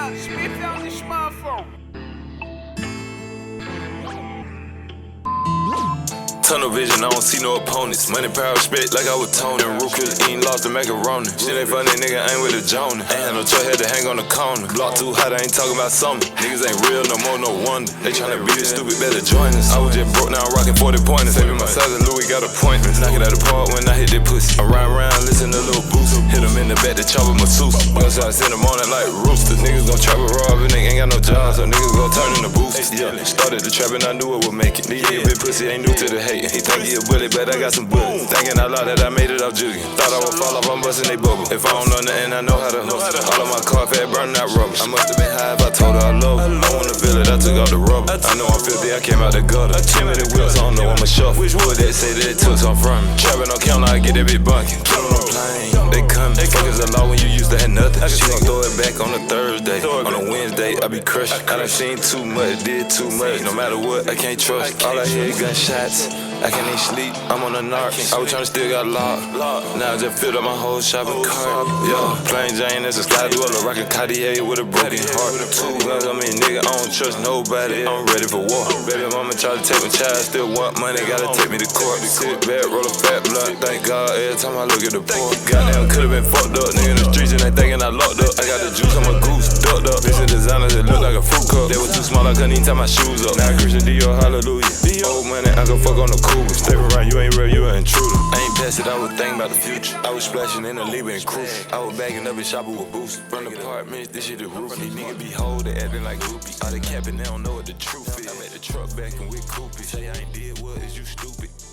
Yeah, Spiffy on the smartphone. Tunnel vision, I don't see no opponents. Money, power, respect, like I was Tony. Rook killers eating lost the macaroni. Shit ain't funny, nigga, ain't with the Jonah. Ain't had no choice, had to hang on the corner. Block too hot, I ain't talking about summer. Niggas ain't real no more, no wonder. They tryna beat it stupid, better join us. I was just broke now, rocking 40 pointers. Saving my size and Louis got appointments. Knock it out the park when I hit that pussy. I ride around, listen to Lil Boost. Hit him in the back, the chopper masseuse. Gunshots in the morning like roosters. Niggas gon' trap a rob and they ain't got no job, so niggas gon' turn into boosters. Yeah, started the trap and I knew it would make it. Nigga, big pussy ain't new to the hate. He think he a bully, but I got some bullets. Thinking out loud that I made it off jugging. Thought I would fall off, I'm busting they bubble. If I don't know nothing, I know how to hustle. All of my car fat burning out rubber. I must have been high if I told her I love her. I wanna feel it, I took out the rubber. I know I'm filthy, I came out the gutter. Too many wheels, I don't know I'm a shuffle. Which wood that say that it took some from me? Trapping on counter, I get that bit bunkin'. Kill on the plane, they coming. Fuck is the law when you used to have nothing. She gon' throw it back on a Thursday. On a Wednesday, I be crushed. I done seen too much, did too much. No matter what, I can't trust. All I hear is gunshots. I can't even sleep, I'm on the narc. I was tryna still got locked. Now I just filled up my whole shopping cart. Yo, plain Jane, that's a sky dweller. Rockin' Cartier with a broken heart. Two guns, I mean, nigga, I don't trust nobody. I'm ready for war. Baby mama try to take my child, still want money, gotta take me to court. Sit back, roll a fat blunt. Thank God every time I look at the poor. Goddamn, could've been fucked up. Nigga in the streets and they thinking I locked up. I got the juice, I'm a goose, ducked up. This is designers that look like a fruit cup. They was too small, I couldn't even tie my shoes up. Now Christian Dior, hallelujah. Old money, I can fuck on the Cougar. Step around, you ain't real, you an intruder. I ain't past it, I was thinking about the future. I was splashing in the Libra and cruising. I was bagging up and shopping with boost. From the apartments, this shit is roof. These niggas be hold, they acting like groupies. All they capping, they don't know what the truth is. I met the truck back and with Coopy. Say I ain't did what, is you stupid?